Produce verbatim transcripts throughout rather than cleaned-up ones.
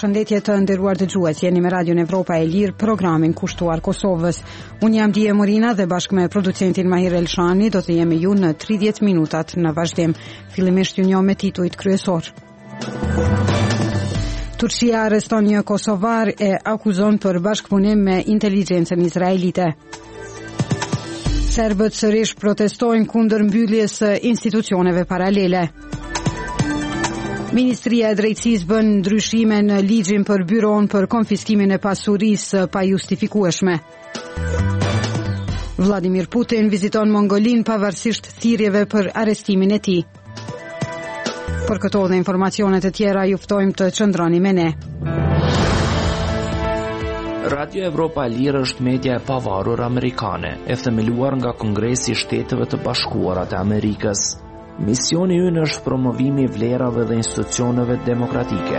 Përshëndetje të nderuar dëgjues, jeni me Radion Evropa e Lirë, programin kushtuar Kosovës. Unë jam Dije Morina dhe bashkë me producentin Mahir Elshani do të jemi ju në tridhjetë minutat në vazhdim. Fillimisht ju njoh me titujt kryesor. Turqia arreston një kosovar e akuzon për bashkëpunim me inteligjencën izraelite. Serbët sërish protestojnë kundër mbylljes së institucioneve paralele. Ministria e Drejtësisë bën ndryshime në ligjin për byron për konfiskimin e pasurisë pa justifikueshme. Vladimir Putin viziton Mongolin pavarësisht thirrjeve për arrestimin e tij. Për këto dhe informacione të tjera ju ftojmë të qëndroni me ne. Radio Evropa e Lirë është media e pavarur amerikane, e themeluar nga Kongresi i Shteteve të Bashkuara të Amerikës. Misioni ynë është promovimi i vlerave dhe institucioneve demokratike.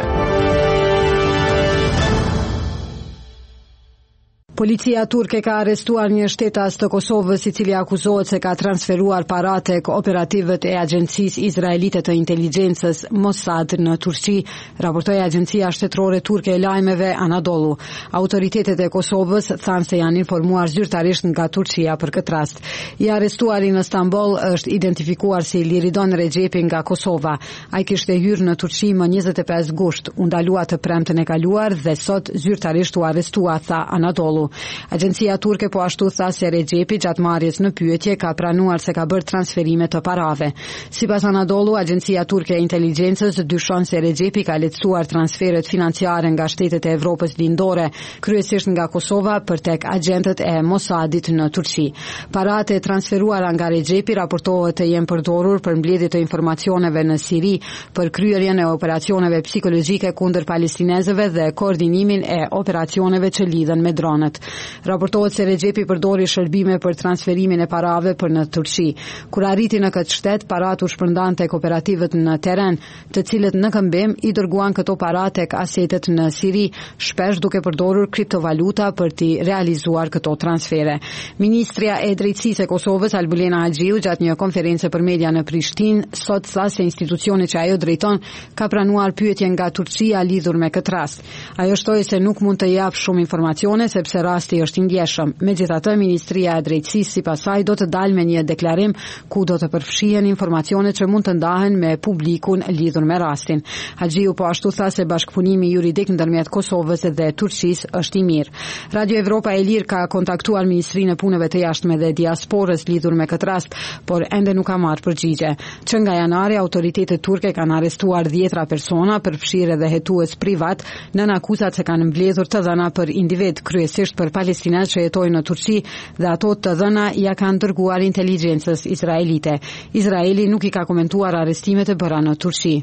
Policia turke ka arrestuar një shtetas të Kosovës i cili akuzohet se ka transferuar para tek operativët e agjencisë izraelite të inteligjencës Mossad në Turqi, raportoi agjencia shtetërore turke e lajmeve Anadolu. Autoritetet e Kosovës thanë se janë informuar zyrtarisht nga Turqia për këtë rast. I arrestuari në Stamboll është identifikuar si Liridon Rexhepi nga Kosova. Ai kishte hyrë në Turqi më njëzet e pesë gusht, u ndalua të premten e kaluar dhe sot zyrtarisht u arrestua, tha Anadolu. Agjencia turke po ashtu tha se Rexhepi gjatë marrjes në pyetje ka pranuar se ka bërë transferime të parave. Sipas Anadolu, agjencia turke e inteligjencës dyshon se Rexhepi ka lehtësuar transferet financiare nga shtetet e Evropës lindore, kryesisht nga Kosova për tek agjentët e Mossadit në Turqi. Paratë e transferuara nga Rexhepi raportohet të jenë përdorur për mbledhje të informacioneve në Siri, për kryerjen e operacioneve psikologjike kundër palestinezëve dhe koordinimin e operacioneve që lidhen me dronët. Raportohet se Rexhepi përdori shërbime për transferimin e parave për në Turqi. Kur arriti në këtë shtet, parat u shpërndan tek operativët në teren, të cilët në këmbim i dërguan këto para tek asetet në Siri, shpesh duke përdorur kriptovaluta për të realizuar këto transfere. Ministria e Drejtësisë e Kosovës, Albulena Haxhiu, gjatë një konferencë për media në Prishtinë, sot tha se institucioni që ajo drejton ka pranuar pyetje nga Turqia lidhur me këtë rast. Ajo shtoi se nuk mund të jap shumë informacione sepse rasti është i ndjeshëm. Megjithatë, Ministria e Drejtësisë sipas saj do të dalë me një deklarim ku do të përfshihen informacione që mund të ndahen me publikun lidhur me rastin. Haxhiu po ashtu tha se bashkëpunimi juridik ndërmjet Kosovës dhe Turqisë është i mirë. Radio Evropa e Lirë ka kontaktuar Ministrinë e Punëve të Jashtme dhe Diasporës lidhur me këtë rast, por ende nuk ka marrë përgjigje. Që nga janari, autoritetet turke kanë arrestuar dhjetra persona, përfshirë edhe hetues privat, nën akuzat se kanë mbledhur të dhëna për individ, kryesisht për palestinat që jetojnë në Turqi, dhe ato të dhëna ja kanë dërguar inteligjencës izraelite. Izraeli nuk i ka komentuar arrestimet e bëra në Turqi.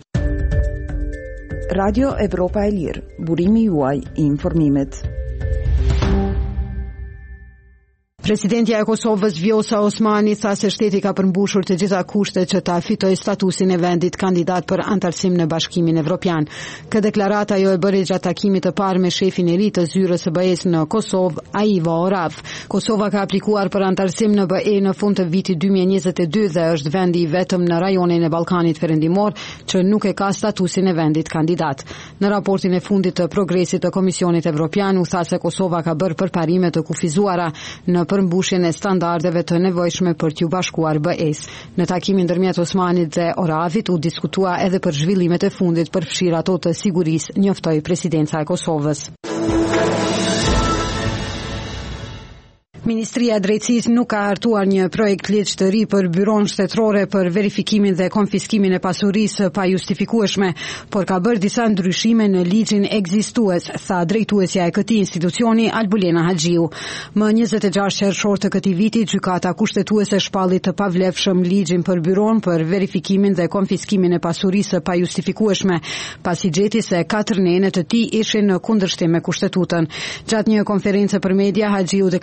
Radio Evropa e Lirë, burimi juaj i informimit. Presidentja e Kosovës Vjosa Osmani tha se shteti ka përmbushur të gjitha kushtet që ta fitojë statusin e vendit kandidat për antarësim në Bashkimin Evropian. Këtë deklaratë ajo e bëri gjatë takimit të parë me shefin e ri të zyrës së B E-s në Kosovë, Aivo Orav. Kosova ka aplikuar për antarësim në B E në fund të vitit dy mijë e njëzet e dy dhe është vendi i vetëm në rajonin e Ballkanit Perëndimor që nuk e ka statusin e vendit kandidat. Në raportin e fundit të progresit të Komisionit Evropian u tha se Kosova ka bërë përparime të kufizuara në përmbushjen e standardeve të nevojshme për t'u bashkuar B E-s. Në takimin ndërmjet Osmanit dhe Oravit u diskutua edhe për zhvillimet e fundit për fshirë ato të sigurisë, njoftoi presidenca e Kosovës. Ministria e Drejtësisë nuk ka hartuar një projekt ligj të ri për byron shtetërore për verifikimin dhe konfiskimin e pasurisë pa justifikueshme, por ka bërë disa ndryshime në ligjin ekzistues, tha drejtuesja e këtij institucioni Albulena Haxhiu. Më njëzet e gjashtë qershor të këtij viti, gjykata kushtetuese shpalli të pavlefshëm ligjin për byron për verifikimin dhe konfiskimin e pasurisë pa justifikueshme, pasi gjeti se katër nene të tij ishin në kundërshtim me kushtetutën. Gjatë një konferencë për media, Haxhiu deklaroi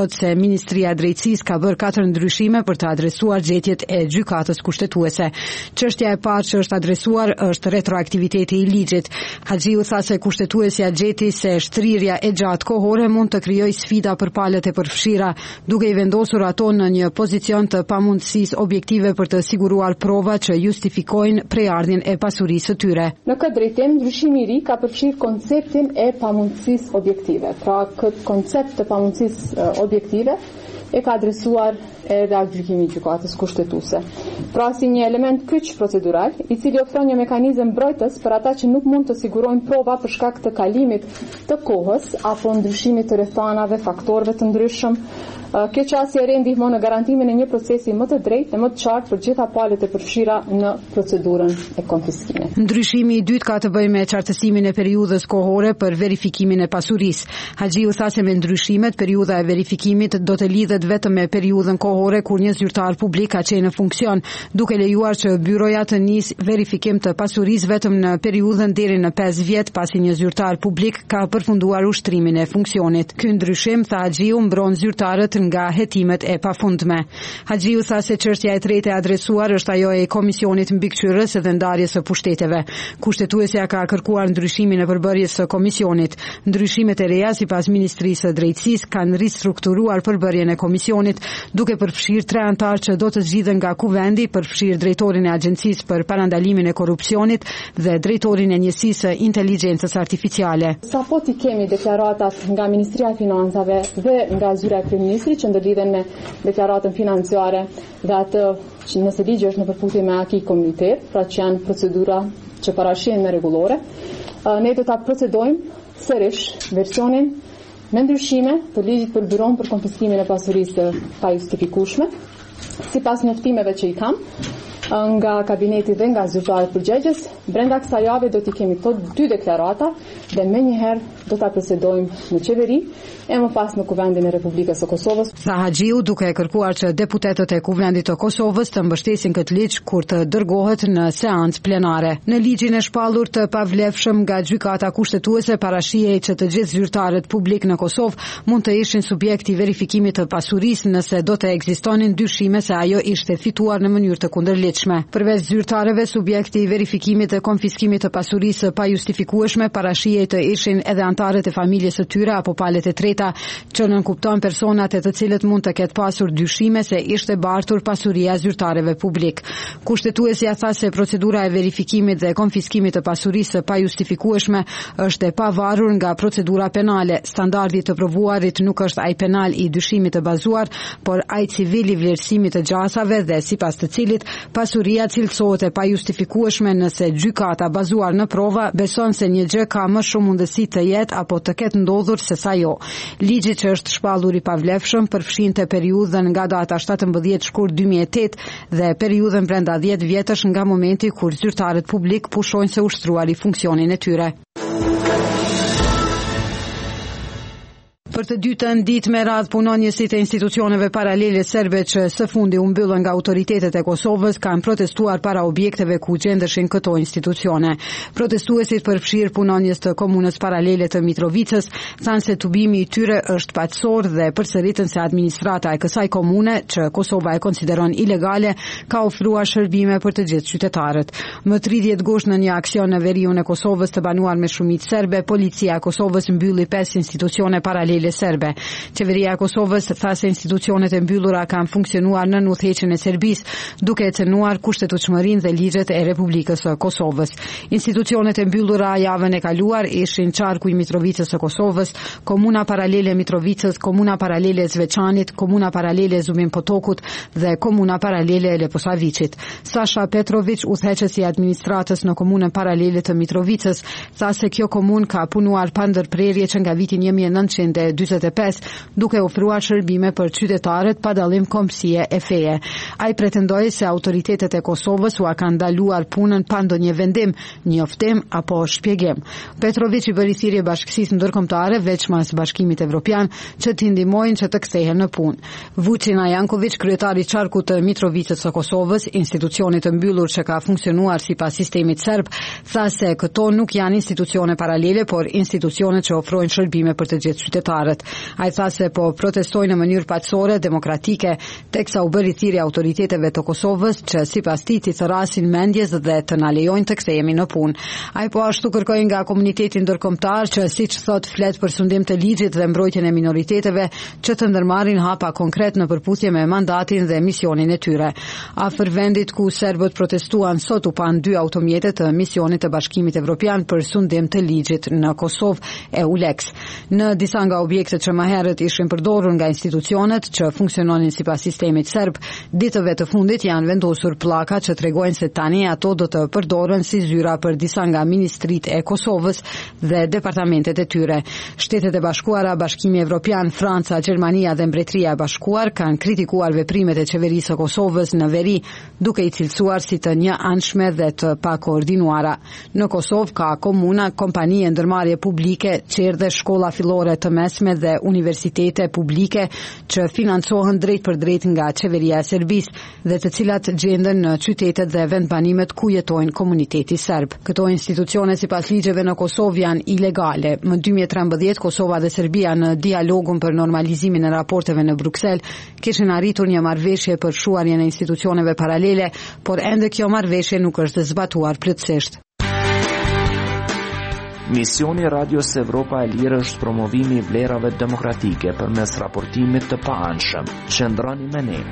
thotë se Ministria e Drejtësisë ka bërë katër ndryshime për të adresuar gjetjet e gjykatës kushtetuese. Çështja e parë që është adresuar është retroaktiviteti i ligjit. Haxhiu tha se kushtetuesja gjeti se shtrirja e gjatë kohore mund të krijojë sfida për palët e përfshira, duke i vendosur ato në një pozicion të pamundësisë objektive për të siguruar prova që justifikojnë prejardhjen e pasurisë së tyre. Në këtë drejtim, ndryshimi i ri ka përfshirë konceptin e pamundësisë objektive. Pra, këtë koncept të pamundësisë objektive e ka adresuar edhe aktgjykimi i gjykatës kushtetuese. Pra, si një element kyç procedural, i cili ofron një mekanizëm mbrojtës për ata që nuk mund të sigurojnë prova për shkak të kalimit të kohës apo ndryshimit të rrethanave, faktorëve të ndryshëm. Kjo qasje e re ndihmon në garantimin e një procesi më të drejtë dhe më të qartë për gjitha palët e përfshira në procedurën e konfiskimit. Ndryshimi i dytë ka të bëjë me qartësimin e periudhës kohore për verifikimin e pasurisë. Haxhiu tha se me ndryshimet, periudha e verifikimit do të lidhet vetëm me periudhën kohore kur një zyrtar publik ka qenë në funksion, duke lejuar që byroja të nisë verifikim të pasurisë vetëm në periudhën deri në pesë vjet pasi një zyrtar publik ka përfunduar ushtrimin e funksionit. Ky ndryshim, tha Haxhiu, mbron zyrtarët nga hetimet e pafundme. Haxhiu tha se çështja e tretë e adresuar është ajo e Komisionit Mbikëqyrës dhe Ndarjes së Pushteteve. Kushtetuesja ka kërkuar ndryshimin e përbërjes së komisionit. Ndryshimet e reja sipas Ministrisë së Drejtësisë kanë ristrukturuar përbërjen e komisionit, duke përfshirë tre anëtar që do të zgjidhen nga kuvendi, përfshirë drejtorin e Agjencisë për Parandalimin e Korrupsionit dhe drejtorin e Njësisë së Inteligjencës Artificiale. Sapo ti kemi deklaratat nga Ministria e Financave dhe nga zyra e Kryeministrit që ndërlidhen me deklaratën financiare dhe atë që nëse ligji është në përputhje me aki komunitar, pra që janë procedura që parashihen me rregullore, ne do ta procedojmë sërish versionin me ndryshime të ligjit për byron për konfiskimin e pasurisë të pajustifikueshme, sipas njoftimeve që i kam nga kabineti dhe nga zyrtarët përgjegjës. Brenda kësaj jave do t'i kemi këto dy deklarata dhe menjëherë do ta procedojmë në qeveri e më pas në Kuvendin e Republikës së Kosovës. Tha Haxhiu, duke kërkuar që deputetët e Kuvendit të Kosovës të mbështesin këtë ligj kur të dërgohet në seancë plenare. Në ligjin e shpallur të pavlefshëm nga gjykata kushtetuese parashihej që të gjithë zyrtarët publik në Kosovë mund të ishin subjekti verifikimit të pasurisë nëse do të ekzistonin dyshime se ajo ishte fituar në mënyrë të kundërligjshme. Përveç zyrtarëve, subjekti i verifikimit të konfiskimit të pasurisë pa justifikueshme parashihej të ishin edhe anëtarët e familjes së tyre apo palët e treta, që nënkupton personat e të cilët mund të ketë pasur dyshime se ishte bartur pasuria e zyrtarëve publik. Kushtetuesja tha se procedura e verifikimit dhe konfiskimit të pasurisë pa justifikueshme është e pavarur nga procedura penale. Standardi të provuarit nuk është ai penal i dyshimit të bazuar, por ai civil i vlerësimit të gjasave dhe sipas të cilit pasuria cilësohet e pa justifikueshme nëse gjykata bazuar në prova beson se një gjë ka më shumë mundësi të jetë apo të ketë ndodhur se sa jo. Ligji që është shpallur i pavlefshëm përfshinte periudhën nga data shtatëmbëdhjetë shkurt dy mijë e tetë dhe periudhën brenda dhjetë vjetësh nga momenti kur zyrtarët publik pushojnë se ushtruari funksionin e tyre. Për të dytën ditë me radhë punonjësit e institucioneve paralele serbe që së fundi u mbyllën nga autoritetet e Kosovës kanë protestuar para objekteve ku gjendeshin këto institucione. Protestuesit përfshirë punonjës të komunës paralele të Mitrovicës thanë se tubimi i tyre është paqësor dhe përsëritën se administrata e kësaj komune, që Kosova e konsideron ilegale, ka ofruar shërbime për të gjithë qytetarët. Më tridhjetë gusht në një aksion në veriun e Kosovës të banuar me shumicë serbe, policia e Kosovës mbylli pesë institucione paralele serbe. Qeveria e Kosovës tha se institucionet e mbyllura kanë funksionuar në udhëheqjen e Serbisë, duke e cënuar kushtetutshmërinë dhe ligjet e Republikës së Kosovës. Institucionet e mbyllura javën e kaluar ishin Qarku i Mitrovicës së Kosovës, Komuna Paralele Mitrovicës, Komuna Paralele Zveçanit, Komuna Paralele Zubin Potokut dhe Komuna Paralele Leposaviçit. Sasha Petrović, udhëheqësi i administratës në Komunën Paralele të Mitrovicës, tha se kjo komunë ka punuar pa ndërprerje që nga viti një mijë e nëntëqind e dyqindë e pesë, duke ofruar shërbime për qytetarët pa dallim kombësie e feje. Ai pretendoi se autoritetet e Kosovës u kanë ndaluar punën pa ndonjë vendim, njoftim apo shpjegim. Petrović i bëri thirrje bashkësisë ndërkombëtare veçmas Bashkimit Evropian që t'i ndihmojnë që të kthehen në punë. Vučina Janković, kryetari i Qarkut të Mitrovicës së Kosovës, institucionit të mbyllur që ka funksionuar sipas sistemit serb, tha se këto nuk janë institucione paralele, por institucione që ofrojnë shërbime për të gjithë qytetarët. qytetarët. Ai tha se po protestojnë në mënyrë paqësore, demokratike, teksa u bëri thirrje autoriteteve të Kosovës që sipas tij të thrasin mendjes dhe të na lejojnë të kthehemi në punë. Ai po ashtu kërkoi nga komuniteti ndërkombëtar që siç thot flet për sundim të ligjit dhe mbrojtjen e minoriteteve që të ndërmarrin hapa konkret në përputhje me mandatin dhe misionin e tyre. Afër vendit ku serbët protestuan sot u pan dy automjete të misionit të Bashkimit Evropian për sundim të ligjit në Kosovë, EULEX. Në disa nga objektet që më herët ishin përdorur nga institucionet që funksiononin sipas sistemit serb, ditëve të fundit janë vendosur pllaka që tregojnë se tani ato do të përdoren si zyra për disa nga ministritë e Kosovës dhe departamentet e tyre. Shtetet e Bashkuara, Bashkimi Evropian, Franca, Gjermania dhe Mbretëria e Bashkuar kanë kritikuar veprimet e qeverisë së Kosovës në veri, duke i cilësuar si të një anshme dhe të pakoordinuara. Në Kosovë ka komuna, kompani e ndërmarrje publike, qerdhe, shkolla fillore të mesme dhe universitete publike që financohen drejt për drejt nga qeveria e Serbisë dhe të cilat gjenden në qytetet dhe vendbanimet ku jetojnë komuniteti serb. Këto institucione sipas ligjeve në Kosovë janë ilegale. Më dy mijë e trembëdhjetë Kosova dhe Serbia në dialogun për normalizimin e raporteve në Bruksel kishin arritur një marrëveshje për shuarjen e institucioneve paralele, por ende kjo marrëveshje nuk është zbatuar plotësisht. Misioni Radios Evropa e Lirë është promovimi i vlerave demokratike përmes raportimit të paanshëm. Qëndroni me ne.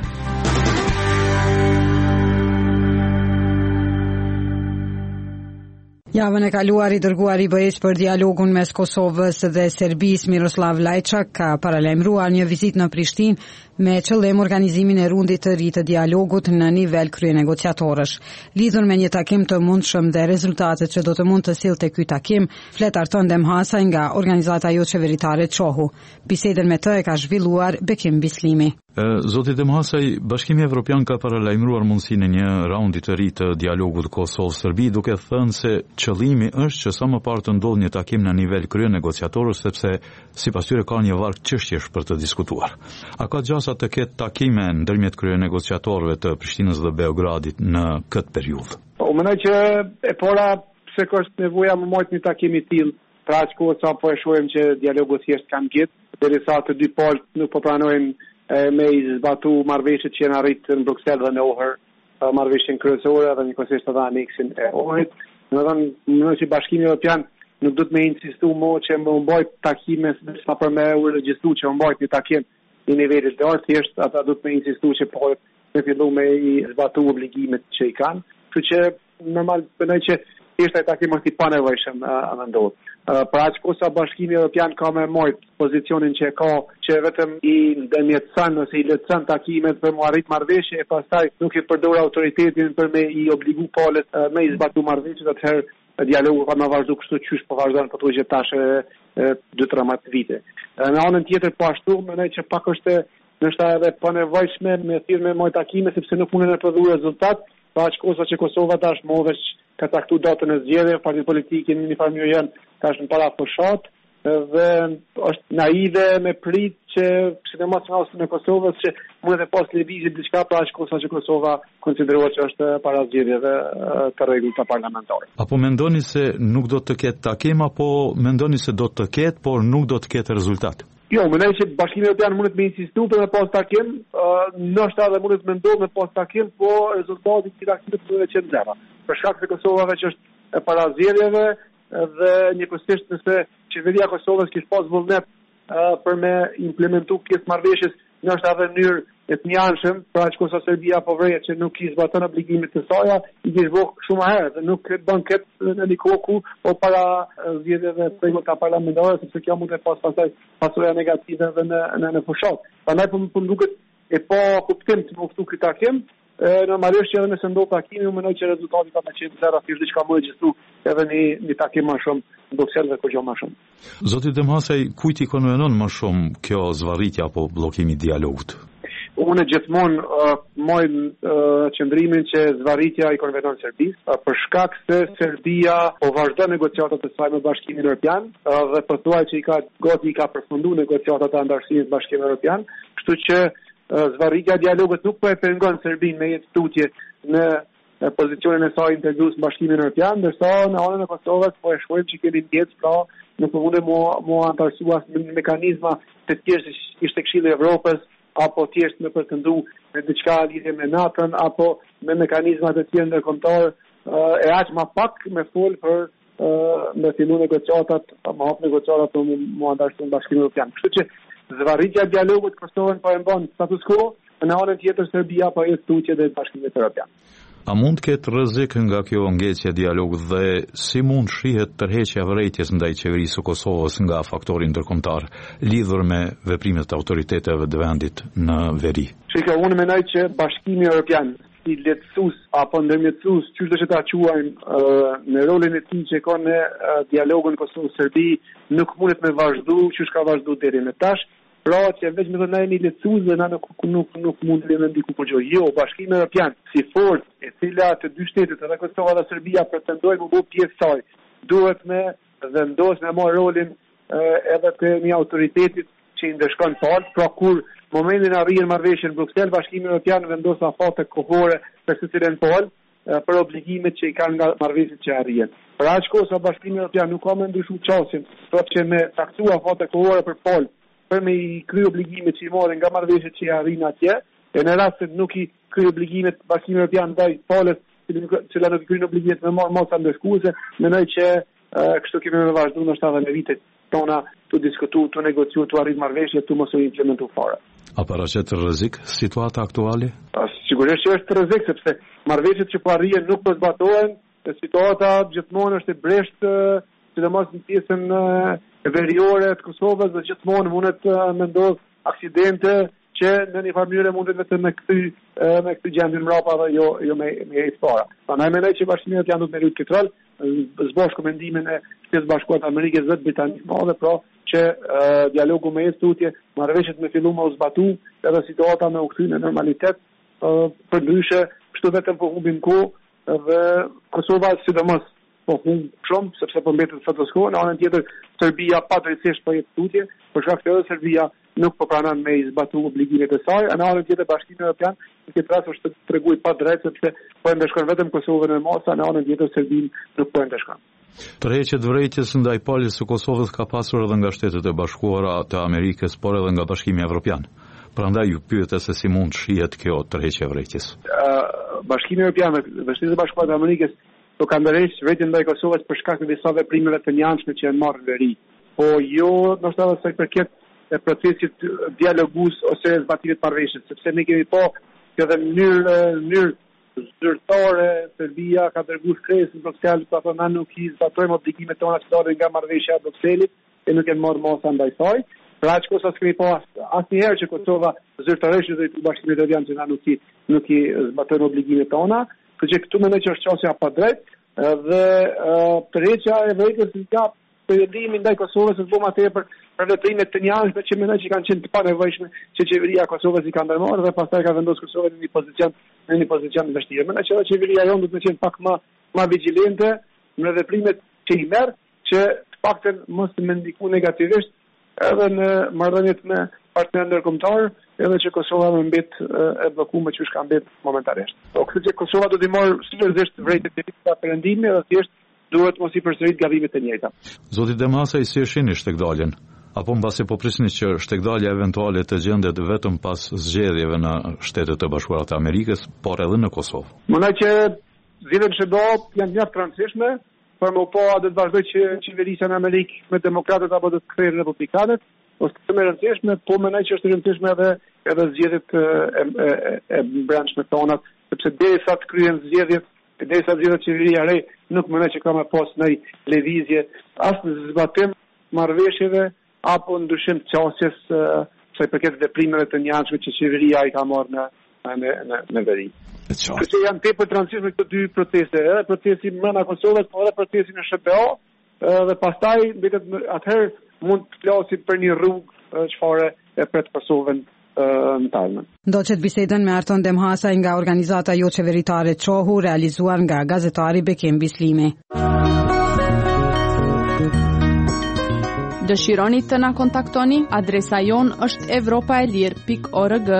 Javën e kaluar i dërguari i B E-s për dialogun mes Kosovës dhe Serbisë, Miroslav Lajçak, ka paralajmëruar një vizitë në Prishtinë me qëllim organizimin e rundit të ri të dialogut në nivel kryenegociatorësh. Lidhur me një takim të mundshëm dhe rezultatet që do të mund të sillte ky takim, flet Arton Demhasaj nga organizata jo qeveritare Çohu. Bisedën me të e ka zhvilluar Bekim Bislimi. Zoti Demhasaj, Bashkimi Evropian ka paralajmëruar mundësinë e një raundi të ri të dialogut Kosovë-Serbi, duke thënë se qëllimi është që sa më parë të ndodhë një takim në nivel kryenegociatorësh, sepse sipas tyre ka një varg çështjesh për të diskutuar. A ka gjasa të ketë takime ndërmjet kryenegociatorëve të Prishtinës dhe Beogradit në këtë periudhë? Po mendoj që e para pse ka nevoja më majt një takim i tillë, pra që kohë sa po e shohim që dialogu thjesht ka ngjitur, derisa të dy palët nuk po pranojnë me i zbatu marrëveshjet që janë arritur në Bruksel dhe në Ohër, marrëveshjen kryesore dhe njëkohësisht edhe aneksin e Ohrit. Domethënë, që Bashkimi Evropian nuk do të më insistu më që më mbajt takime sa për me u regjistru që më mbajt një takim në nivelit të lartë, thjesht ata do të më insistu që po me fillu me i zbatu obligimet që i kanë. Kështu që normal mendoj që thjesht ai takim është i panevojshëm mendoj. Pra që kosa Bashkimi Evropian ka me majt pozicionin që ka, që vetëm i ndërmjetëson ose i lehtëson takimet për mu arrit marrëveshje e pastaj nuk i përdor autoritetin për me i obligu palët me i zbatu marrëveshjet, atëherë dialogu ka me vazhdu kështu qysh po vazhdon po thuaj që tash dy tre vite. Në anën tjetër po ashtu mendoj që pak është nështë edhe panevojshme me thirrje me majt takime sepse nuk mundën të prodhojë rezultat. Pa që kosa që Kosova tash movesh ka taktu datën e zgjedhjeve, partit politike në një farë mënyrë janë tash në para fushat dhe është naive me prit që sidomos në Kosovës që mund të pas lëvizje diçka pra që kosa që Kosova konsiderohet që është para zgjedhjeve të rregullta parlamentare. Apo mendoni se nuk do të ketë takim apo mendoni se do të ketë por nuk do të ketë rezultat? Jo, mendoj që Bashkimi Evropian mundet me insistu për me pas takim, ndoshta edhe mundet me ndodhë me pas takim, po rezultati i takimit do të qenë zero. Për shkak se Kosova veç është para zgjedhjeve dhe njëkohësisht nëse qeveria e Kosovës kishte pas vullnet për me implementu pjesë marrëveshjes, ndoshta edhe në mënyrë e të njanshëm, pra që kosa Serbia po vrejet që nuk i zbaton obligimet të saj, i kishte bërë shumë herët dhe nuk bën këtë në një kohë ku po para zgjedhjeve të rregullta parlamentare, sepse kjo mund të pas pastaj pasoja negative edhe në në, në fushat. Prandaj po më duket e pa kuptim të moftu ky takim. Normalisht që edhe nëse ndodh takimi, unë mendoj që rezultati ka të qenë zero, thjesht diçka më e gjithu edhe një, një takim më shumë në Bruksel dhe kurrë më shumë. Zoti Demhasaj, kujt i konvenon më shumë kjo zvarritje apo bllokimi i dialogut? Unë gjithmonë uh, moj uh, qëndrimin që zvarritja i konvenon Serbisë, uh, për shkak se Serbia po vazhdon negociatat e saj me Bashkimin Evropian uh, dhe pothuaj që i ka gati i ka përfunduar negociatat e antarësimit me Bashkimin Evropian, kështu që uh, zvarritja e dialogut nuk po e pengon Serbinë me jetë tutje në uh, pozicionin e saj integrues në Bashkimin Evropian, ndërsa në anën e Kosovës po e shohim që kemi ndjeç pra nuk po mundet mu antarësua në mekanizma të tjerë se ishte Këshilli i Evropës, apo thjesht me përkëndu me diçka lidhje me natën, apo me mekanizmat të tjerë ndërkombëtar, e aq më pak me fol për me fillu negociatat, më hap negociatat për mu antarësu në Bashkimin Evropian. Kështu që zvarritja e dialogut Kosovën po e mban status quo, në anën tjetër Serbia po e tutje dhe Bashkimit Evropian. A mund ketë rrezik nga kjo ngjecje e dialogut dhe si mund shihet tërheqja e vërejtjes ndaj qeverisë së Kosovës nga faktori ndërkombëtar lidhur me veprimet e autoriteteve të vendit në veri? Shika, unë mendoj që Bashkimi Evropian si lehtësues apo ndërmjetësues, çu do të ta quajmë uh, në rolin e tij që ka në uh, dialogun Kosovë-Serbi, nuk mundet me vazhdu që ka vazhdu deri më tash. Pra që veç me të na jemi lehtësues dhe na nuk nuk nuk mund të ndiku për gjë. Jo, Bashkimi Evropian si forcë e cila të dy shtetet, edhe Kosova dhe Serbia, pretendojnë të bëjë pjesë saj, duhet me vendos me marr rolin uh, edhe të një autoritetit që i ndeshkon palë, pra kur momentin arrin marrëveshjen në Bruksel, Bashkimi Evropian vendos afate kohore për secilin palë uh, për obligimet që i kanë nga marrëveshjet që arrin. Për aq kohë sa Bashkimi Evropian nuk ka më ndryshuar çastin, thotë që me taktua afate kohore për palë për me i kry obligimet që i marrin nga marrëveshjet që i arrin atje, e në rast se nuk i kry obligimet Bashkimi Evropian ndaj palës, që nuk i kryen obligimet me marrë masa ndeshkuese, mendoj që uh, kështu kemi me vazhdu në shtatë me vitet tona të diskutu, të negociu, të arrit marrëveshje, të mos u implementu fare. A paraqet rrezik situata aktuale? Sigurisht që është rrezik, sepse marrëveshjet që po arrihen nuk po zbatohen, situata gjithmonë është e breshtë, sidomos në pjesën veriore të Kosovës, dhe gjithmonë mundet me ndodh aksidente që në një farë mënyrë mundet vetëm me kthy me kthy gjendjen mbrapa dhe jo jo me me ecë para. Prandaj mendoj që Bashkimi Evropian do të merret këtë rol, zbashku mendimin e Shtetit Bashkuar të Amerikës dhe Britanisë Madhe, pra që uh, dialogu me ecë tutje, marrëveshjet me fillu me u zbatu, edhe situata me u kthy në normalitet, uh, përndryshe kështu vetëm po humbim kohë dhe Kosova sidomos po humb shumë sepse po mbetet status quo, në anën tjetër Serbia padrejtisht po jetë tutje, për shkak se edhe Serbia nuk po pranon me i zbatu obligimet e saj, në anën tjetër Bashkimi Evropian në këtë rast është të tregoj pa drejt sepse po e ndeshkon vetëm Kosovën e masa, në anën tjetër Serbinë nuk po e ndeshkon. Tërheqjet vërejtjes ndaj palës së Kosovës ka pasur edhe nga Shtetet e Bashkuara të Amerikës, por edhe nga Bashkimi Evropian. Prandaj ju pyet se si mund shihet kjo tërheqje e vërejtjes. Uh, Bashkimi Evropian dhe Shtetet e Bashkuara të Amerikës do kanë ndërheqë vërejtjen ndaj Kosovës për shkak të disa veprimeve të njanshme që janë marrë në veri. Po jo, ndoshta edhe sa i përket e procesit dialogus ose zbatimit të marrëveshjes, sepse ne kemi pa që edhe në mënyrë mënyrë zyrtare Serbia ka dërguar kresë në Bruksel, pa thonë na nuk i zbatojmë obligimet tona që dalin nga marrëveshja e Brukselit, e nuk e marrë masa ndaj saj. Pra që kosa s'kemi pa asnjëherë që Kosova zyrtarisht dhe i Bashkimit Evropian që na nuk i nuk i zbatojmë obligimet tona, që këtu mendoj që është çështja pa drejt dhe tërheqja e vërejtjes nga periudimi ndaj Kosovës është bëma tepër për veprime të njanshme që mendoj që kanë qenë të panevojshme që qeveria e Kosovës i ka ndërmarrë dhe pastaj ka vendosur Kosovën në një pozicion në një pozicion të vështirë. Mendoj që qeveria jonë duhet të qenë pak më më vigjilente në veprimet që i merr, që të paktën mos të më ndikojë negativisht edhe në marrëdhëniet me partnerë ndërkombëtar, edhe që Kosova më mbet e bllokuar që ka mbet momentarisht. Po kështu që Kosova do të marrë seriozisht vërejtjet e tij perëndimi dhe thjesht duhet mos i përsërit gabimet e njëjta. Zoti Demasa, i si e shihni shtekdaljen? Apo mbasi po prisni që shtekdalja eventuale të gjendet vetëm pas zgjedhjeve në Shtetet e Bashkuara të Amerikës, por edhe në Kosovë? Mendoj që zgjedhjet në SBA janë mjaft të rëndësishme, por më po a do të vazhdoj që qeverisja në Amerikë me demokratët apo do të kthejë republikanët, ose të më rëndësishme, po mendoj që është rëndësishme edhe edhe zgjedhjet e, e, e, e brendshme tona, sepse derisa të kryhen zgjedhjet, derisa zgjedhet qeveria e re, nuk mendoj që ka më pas ndonjë lëvizje as në zbatim marrëveshjeve apo ndryshim të qasjes sa i përket veprimeve të njanshme që qeveria i ka marrë në në në, në veri. Kështu janë tepër të rëndësishme këto dy procese, edhe procesi brenda Kosovës, por edhe procesi në S B A, dhe pastaj mbetet atëherë mund të flasim për një rrugë çfarë e pret Kosovën në talën. Ndoqet bisedën me Arton Demhasa nga organizata jo qeveritare Çohu, realizuar nga gazetari Bekem Bislimi. Dëshironi të na kontaktoni? Adresa jon është evropaelir pikë org.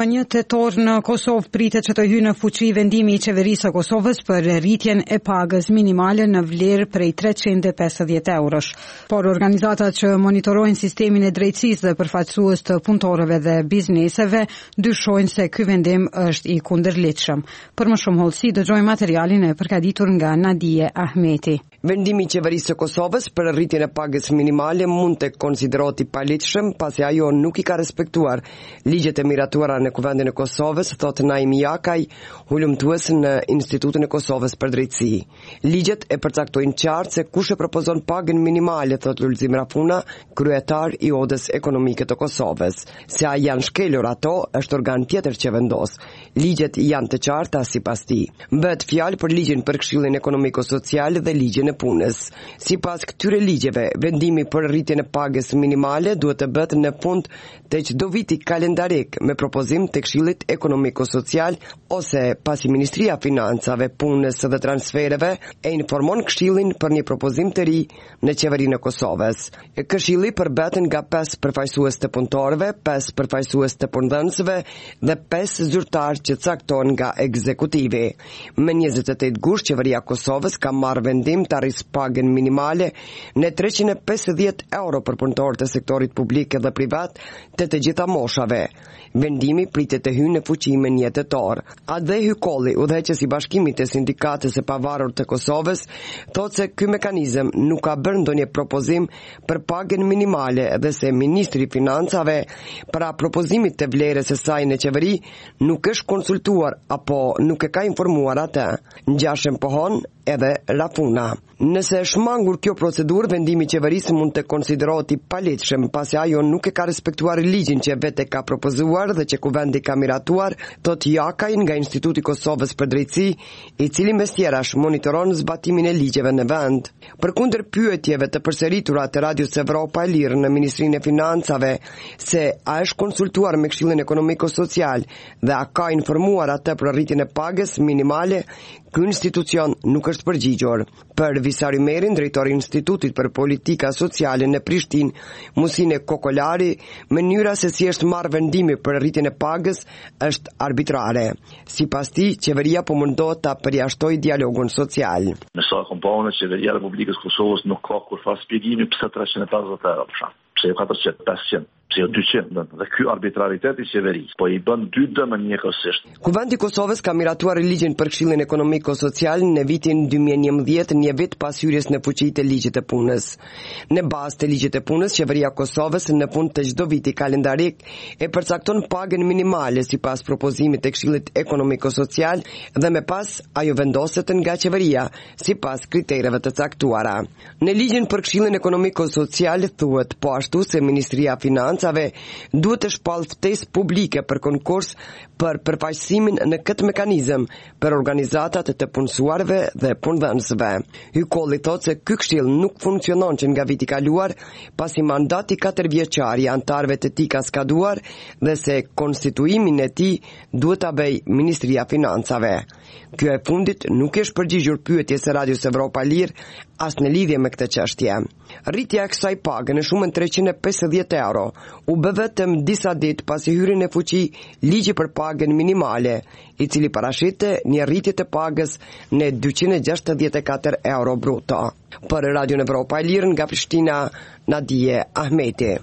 Më një tetor në Kosovë pritet që të hyjë në fuqi vendimi i qeverisë së Kosovës për rritjen e pagës minimale në vlerë prej treqind e pesëdhjetë eurosh. Por organizatat që monitorojnë sistemin e drejtësisë dhe përfaqësues të punëtorëve dhe bizneseve dyshojnë se ky vendim është i kundërligjshëm. Për më shumë hollësi dëgjojmë materialin e përgatitur nga Nadije Ahmeti. Vendimi i qeverisë së Kosovës për rritjen e pagës minimale mund të konsiderohet i paligjshëm pasi ajo nuk i ka respektuar ligjet e miratuara në Kuvendin e Kosovës, thot Naimi Jakaj, hulumtues në Institutin e Kosovës për Drejtësi. Ligjet e përcaktojnë qartë se kush e propozon pagën minimale, thot Lulzim Rafuna, kryetar i Odës Ekonomike të Kosovës. Se a janë shkelur ato, është organ tjetër që vendos. Ligjet janë të qarta sipas tij. Bëhet fjalë për ligjin për Këshillin Ekonomiko-Social dhe ligjin e punës. Sipas këtyre ligjeve, vendimi për rritjen e pagës minimale duhet të bëhet në fund të çdo viti kalendarik me propozim të Këshillit Ekonomiko-Social ose pasi Ministria e Financave, Punës dhe Transfereve e informon Këshillin për një propozim të ri në qeverinë e Kosovës. Këshilli përbetet nga pesë përfaqësues të punëtorëve, pesë përfaqësues të punëdhënësve dhe pesë zyrtarë që caktohen nga ekzekutivi. Më njëzet e tetë gusht qeveria e Kosovës ka marrë vendim të arrisë pagën minimale në treqind e pesëdhjetë euro për punëtorët e sektorit publik dhe privat të të gjitha moshave. Vendimi pritet të hyjë në fuqi me një tetor. Adhe Hykolli, udhëheqës i Bashkimit të Sindikatës e Pavarur të Kosovës, thotë se ky mekanizëm nuk ka bërë ndonjë propozim për pagën minimale dhe se Ministri i Financave para propozimit të vlerës së saj në qeveri nuk është konsultuar apo nuk e ka informuar atë. Ngjashëm pohon edhe Rafuna. Nëse është mangur kjo procedurë, vendimi i qeverisë mund të konsiderohet i paligjshëm pasi ajo nuk e ka respektuar ligjin që vetë ka propozuar dhe që kuvendi ka miratuar, thot Jakaj nga Instituti i Kosovës për Drejtësi, i cili mes tjerash monitoron zbatimin e ligjeve në vend. Përkundër pyetjeve të përsëritura të Radios Evropa e Lirë në Ministrinë e Financave se a është konsultuar me Këshillin Ekonomiko-Social dhe a ka informuar atë për rritjen e pagës minimale, ky institucion nuk është përgjigjur. Për Visari Merin, drejtori i Institutit për Politika Sociale në Prishtinë, Musine Kokolari, mënyra se si është marrë vendimi për rritjen e pagës është arbitrare. Sipas tij, qeveria po mundohet ta përjashtojë dialogun social. Me sa kompone, qeveria e Republikës Kosovës nuk ka kurrë shpjegimi pse treqind e pesëdhjetë euro për shkak. Pse jo katërqind, pesëqind, pse jo dyqind, dhe ky arbitraritet i qeverisë po i bën dy dëm njëkohësisht. Kuvendi i Kosovës ka miratuar ligjin për Këshillin Ekonomiko-Social në vitin dy mijë e njëmbëdhjetë, një vit pas hyrjes në fuqi të ligjit të punës. Në bazë të ligjit të punës, qeveria e Kosovës në fund të çdo viti kalendarik e përcakton pagën minimale sipas propozimit të Këshillit Ekonomiko-Social dhe më pas ajo vendoset nga qeveria sipas kritereve të caktuara. Në ligjin për Këshillin Ekonomiko-Social thuhet po ashtu se Ministria e Financave duhet të shpallë ftesë publike për konkurs për përfaqësimin në këtë mekanizëm për organizatat të punësuarve dhe punëdhënësve. Hykolli thotë se ky këshill nuk funksionon që nga viti kaluar, pasi mandati katër vjeçar i antarëve të tij ka skaduar dhe se konstituimin e tij duhet ta bëjë Ministria e Financave. Ky e fundit nuk është përgjigjur pyetjes së Radios Evropa Lirë as në lidhje me këtë çështje. Rritja e kësaj pagë në shumën treqind e pesëdhjetë euro u bë vetëm disa ditë pasi hyrjen në fuqi ligji për pagën minimale, i cili parashite një rritje të pagës në dyqind e gjashtëdhjetë e katër euro bruto. Për Radio Evropa e Lirë nga Prishtina, Nadije Ahmeti.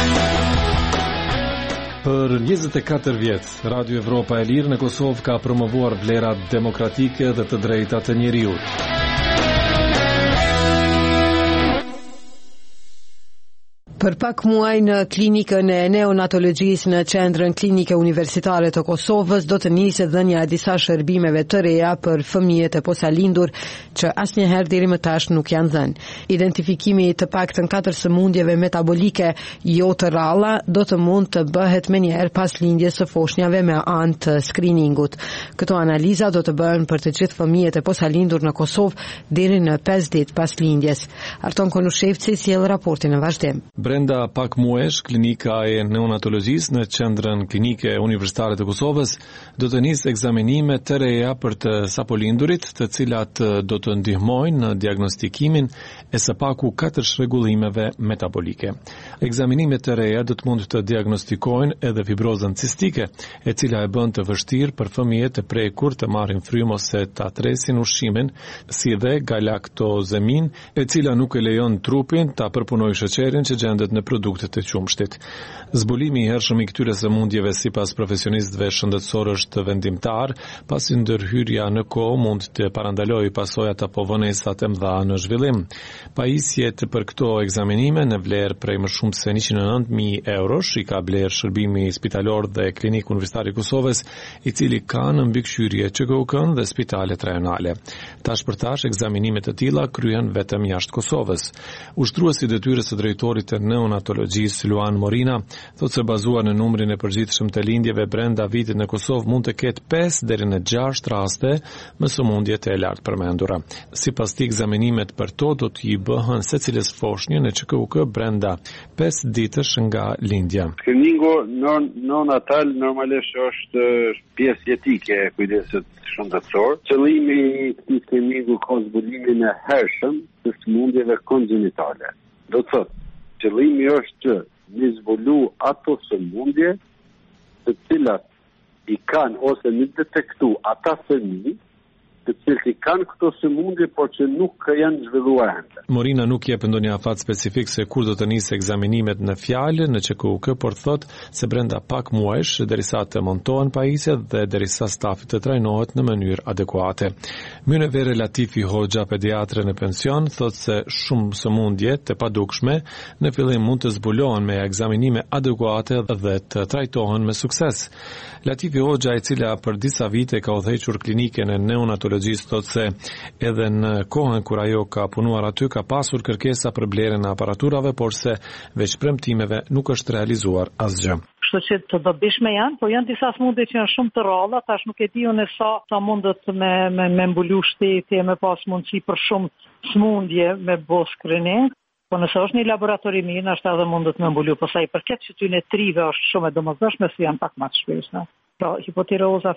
Për njëzet e katër vjet, Radio Evropa e Lirë në Kosovë ka promovuar vlerat demokratike dhe të drejta të njeriut. Për pak muaj në klinikën e neonatologjisë në Qendrën Klinike Universitare të Kosovës do të nisë dhënia e disa shërbimeve të reja për fëmijët e posalindur që asnjëherë deri më tash nuk janë dhënë. Identifikimi të paktën katër sëmundjeve metabolike jo të rralla do të mund të bëhet menjëherë pas lindjes së foshnjave me anë të screeningut. Këto analiza do të bëhen për të gjithë fëmijët e posalindur në Kosovë deri në pesë ditë pas lindjes. Arton Konushevci sjell raportin në vazhdim. Brenda pak muesh, klinika e neonatologjisë në qendrën klinike universitare të Kosovës do të nisë ekzaminime të reja për të sapolindurit, të cilat do të ndihmojnë në diagnostikimin e së paku katër shregullimeve metabolike. Ekzaminimet të reja do të mund të diagnostikojnë edhe fibrozën cistike, e cila e bën të vështirë për fëmijët e prekur të marrin frymë ose të atresin ushqimin, si dhe galaktozemin, e cila nuk e lejon trupin ta përpunojë sheqerin që gjendet në produktet e qumshtit. Zbulimi i hershëm i këtyre sëmundjeve sipas profesionistëve shëndetësorë është vendimtar, pasi ndërhyrja në kohë mund të parandalojë pasojat apo vonesat e mëdha në zhvillim. Pajisjet për këto ekzaminime në vlerë prej më shumë se njëqind e nëntë mijë eurosh i ka blerë shërbimi spitalor dhe klinik universitar i Kosovës, i cili ka në mbikëqyrje Ç K U K-n dhe spitalet rajonale. Tash për tash ekzaminimet e tilla kryhen vetëm jashtë Kosovës. Ushtruesi i detyrës së drejtorit të neonatologjisë Luan Morina thotë se bazuar në numrin e përgjithshëm të lindjeve brenda vitit në Kosovë mund të ketë pesë deri në gjashtë raste me sëmundjet e lartë përmendura. Sipas tij, ekzaminimet për to do të i bëhen secilës foshnjë në Ç K U K brenda pesë ditësh nga lindja. Screeningu neonatal normalisht është pjesë jetike e kujdesit shëndetësor. Qëllimi i këtij screeningu ka zbulimin e hershëm të sëmundjeve kongjinitale. Do të thotë, qëllimi është që një zbulu ato sëmundje të cilat i kanë ose një detektu ata fëmijë të cilët i kanë këto sëmundje, por që nuk janë zhvilluar ende. Morina nuk jep ndonjë afat specifik se kur do të nisë ekzaminimet në fjalë në Ç K U K, por thotë se brenda pak muajsh derisa të montohen pajisjet dhe derisa stafi të trajnohet në mënyrë adekuate. Mynevere Latifi Hoxha, pediatre në pension, thotë se shumë sëmundje të padukshme në fillim mund të zbulohen me ekzaminime adekuate dhe të trajtohen me sukses. Latifi Hoxha, e cila për disa vite ka udhëhequr kliniken e neonatologjisë, thotë se edhe në kohën kur ajo ka punuar aty ka pasur kërkesa për blerjen e aparaturave, por se veç premtimeve nuk është realizuar asgjë. Kështu që të dobishme janë, po janë disa sëmundje që janë shumë të rralla, tash nuk e di unë sa sa mundet me me, me mbulu shteti, me pas mundësi për shumë sëmundje me bo screening. Po nëse është një laboratori mirë, është edhe mundet me mbulu, po sa i përket qytyne trive është shumë e domosdoshme, si janë pak më të shpeshta. Pra, hipotireoza,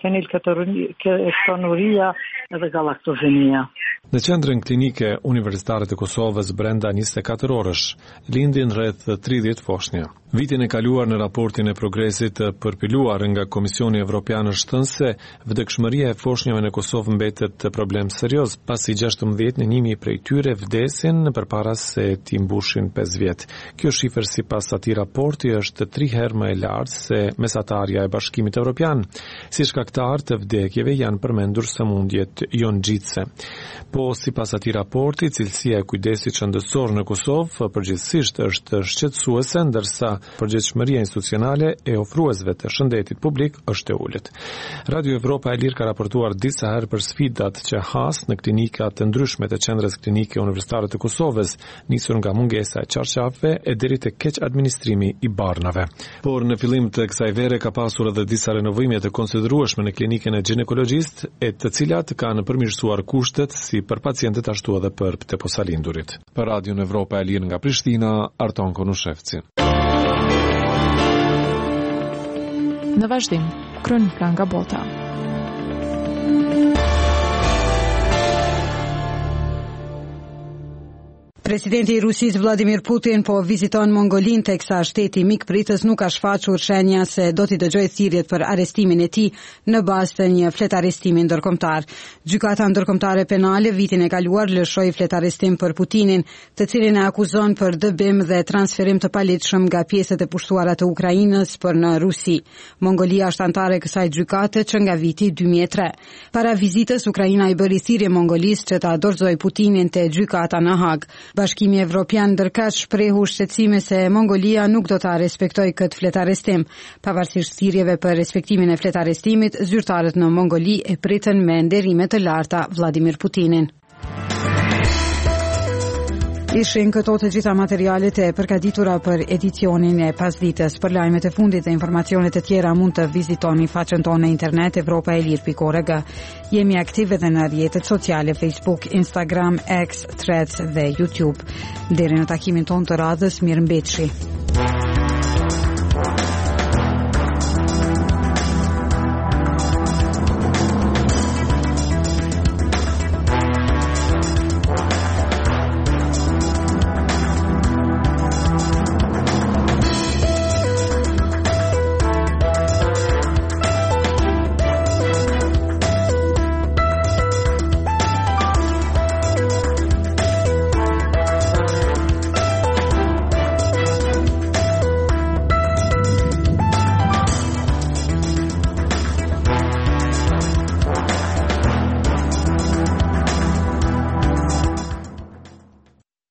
fenilketonuria edhe galaktozemia. Në qendrën klinike universitare të Kosovës brenda njëzet e katër orësh, lindin rreth tridhjetë foshnja. Vitin e kaluar në raportin e progresit përpiluar nga Komisioni Evropian është thënë se vdekshmëria e foshnjave në Kosovë mbetet problem serioz, pasi gjashtëmbëdhjetë në njimi prej tyre vdesin përpara se t'i mbushin pesë vjet. Kjo shifër sipas atij raporti është tri herë më e lartë se mesatarja e Bashkimit Evropian. Si shkaktar të vdekjeve janë përmendur sëmundjet jonxhitse. Po sipas atij raporti, cilësia e kujdesit shëndetësor në Kosovë përgjithsisht është shqetësuese, ndërsa përgjegjësia institucionale e ofruesve të shëndetit publik është e ulët. Radio Evropa e Lirë ka raportuar disa herë për sfidat që has në klinikat të ndryshme të qendrës klinike universitare të Kosovës, nisur nga mungesa e qarqafeve e deri te keq administrimi i barnave. Por në fillim të kësaj vere ka pasur edhe disa renovime të konsiderueshme në klinikën e ginekologjisë, e të cilat kanë përmirësuar kushtet si për pacientët ashtu edhe për të posalindurit. Për Radio Evropa e Lirë nga Prishtina, Arton Konushevci. Në vazhdim, kronika nga bota. Presidenti i Rusisë Vladimir Putin po viziton Mongolinë, teksa shteti mikpritës nuk ka shfaqur shenja se do t'i dëgjojë thirrjet për arrestimin e tij në bazë të një fletarestimi ndërkombëtar. Gjykata ndërkombëtare penale vitin e kaluar lëshoi fletarrestim për Putinin, të cilin e akuzon për dëbim dhe transferim të paligjshëm nga pjesët e pushtuara të Ukrainës për në Rusi. Mongolia është anëtare e kësaj gjykate që nga viti dy mijë e tre. Para vizitës, Ukraina i bëri thirrje Mongolisë që ta dorëzojë Putinin te gjykata në Hag. Bashkimi Evropian ndërkaq shprehu shqetësime se Mongolia nuk do ta respektojë këtë fletarrestim. Pavarësisht thirrjeve për respektimin e fletarrestimit, zyrtarët në Mongoli e pritën me nderime të larta Vladimir Putinin. Ishin këto të gjitha materialet e përgatitura për edicionin e pasdites. Për lajmet e fundit dhe informacionet e tjera mund të vizitoni faqen tonë në internet europa e lirë pikë org. Jemi aktive dhe në rrjetet sociale Facebook, Instagram, X, Threads dhe YouTube. Deri në takimin tonë të radhës, mirëmbëjtje.